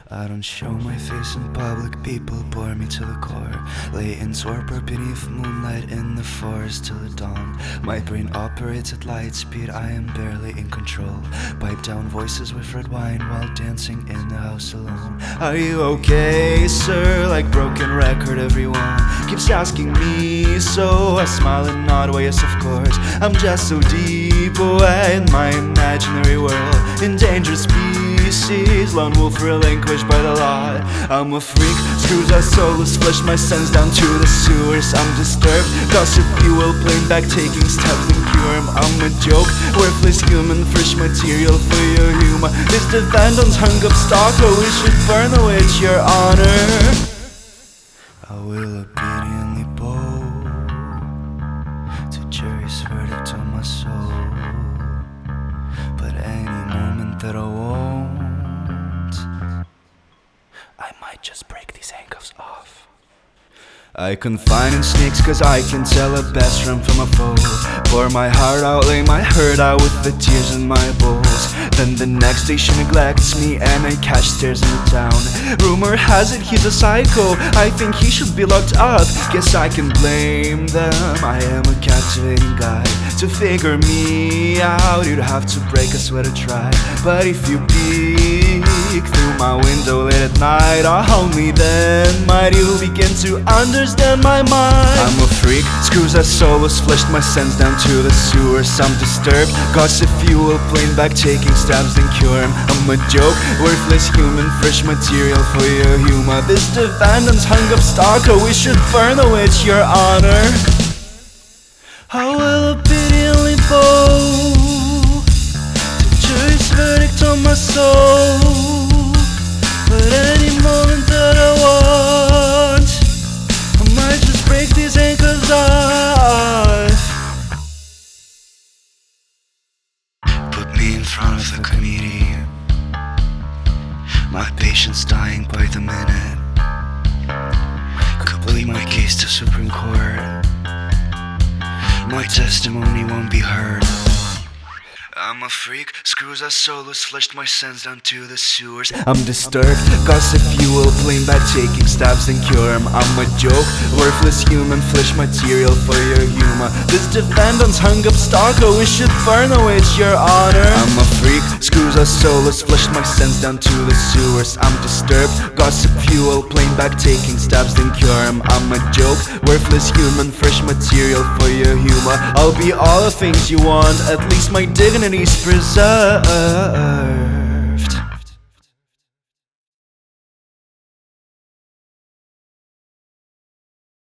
I don't show my face in public, people bore me to the core. Lay in torpor beneath moonlight in the forest till the dawn. My brain operates at light speed, I am barely in control. Pipe down voices with red wine while dancing in the house alone. Are you okay, sir? Like broken record, everyone keeps asking me, so I smile and nod, well yes of course. I'm just so deep away in my imaginary world, endangered species, lone wolf relinquished by the law. I'm a freak, screws are soulless, flush my sense down to the sewers. I'm disturbed, gossip fuel, plain back taking steps in cure. I'm a joke, worthless human, fresh material for your humor. This defendant's hung up stock, oh we should burn away at your honor. I will obediently bow to jury's verdict on my soul, but any moment that I won't, I might just break these handcuffs off. I confine in sneaks cause I can tell a best friend from a foe. Pour my heart out, lay my hurt out with the tears in my bowls. Then the next day she neglects me and I catch stairs in the town. Rumor has it he's a psycho, I think he should be locked up. Guess I can blame them, I am a captivating guy. To figure me out you'd have to break a sweat to try. But if you peek through my window late at night, only then might you begin to understand my mind. I'm a freak, screws are soulless, flushed my sense down to the sewers. I'm disturbed, gossip fuel, plain back taking stabs and cure. I'm a joke, worthless human, fresh material for your humor. This defendant's hung up stock, oh we should burn away at your honor. I will obediently bow to jury's verdict on my soul, but any moment that I want, I might just break these anchors off. Put me in front of a committee, my patience dying by the minute. Could plead my case to Supreme Court, my testimony won't be heard. I'm a freak, screws are soulless, flushed my sense down to the sewers. I'm disturbed, gossip fuel, plain back taking stabs and cure. I'm a joke, worthless human, flesh material for your humor. This defendant's hung up stock, oh we should burn away at your honor. I'm a freak, screws are soulless, flushed my sense down to the sewers. I'm disturbed, gossip fuel, plain back taking stabs and cure. I'm a joke, worthless human, fresh material for your humor. I'll be all the things you want, at least my dignity's preserved.